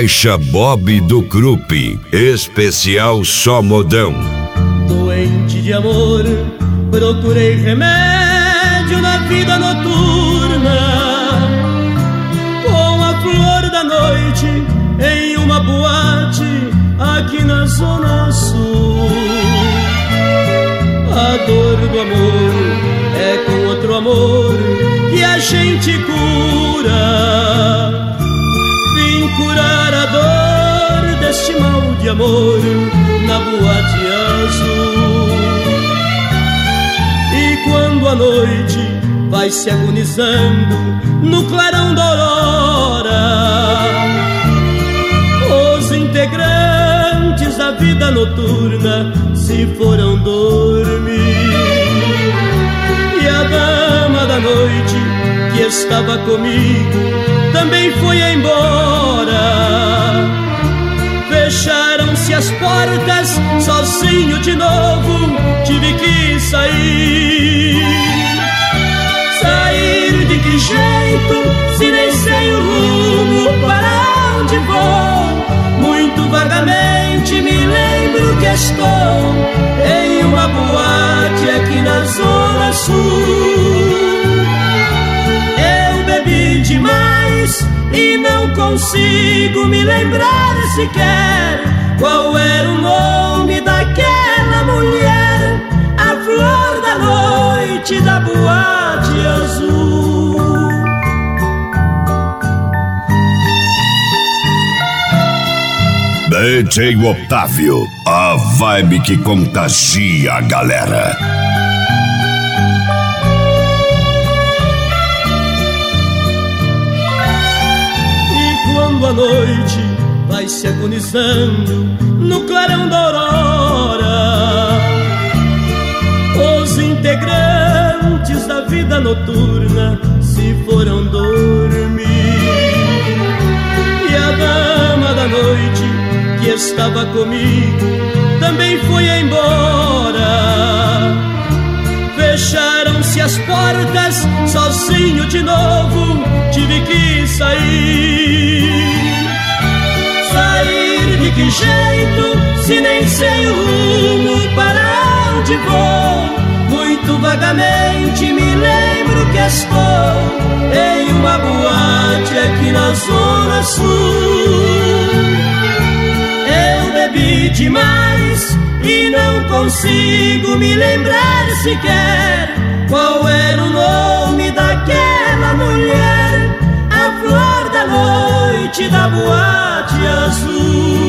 Caixa Bob do Krupp, especial só modão. Doente de amor, procurei remédio na vida noturna, com a flor da noite em uma boate aqui na Zona Sul. A dor do amor é com outro amor que a gente cura. Vim curar a dor deste mal de amor na boate azul. E quando a noite vai se agonizando no clarão da aurora, os integrantes da vida noturna se foram dormir. E a dama da noite que estava comigo também foi embora. Fecharam-se as portas, sozinho de novo tive que sair. Sair de que jeito, se nem sei o rumo para onde vou? Muito vagamente me lembro que estou em uma boate aqui na Zona Sul. Eu bebi demais e não consigo me lembrar sequer qual era o nome daquela mulher, a flor da noite da boate azul. DJ Otávio, a vibe que contagia a galera. E quando a noite vai se agonizando no clarão da aurora, os integrantes da vida noturna se foram dormir. E a dama da noite que estava comigo também foi embora. Fecharam-se as portas, sozinho de novo tive que sair. Sair de que jeito, se nem sei o rumo para onde vou? Muito vagamente me lembro que estou em uma boate aqui na Zona Sul. Eu bebi demais e não consigo me lembrar sequer qual era o nome daquela mulher, a flor da noite da boate azul.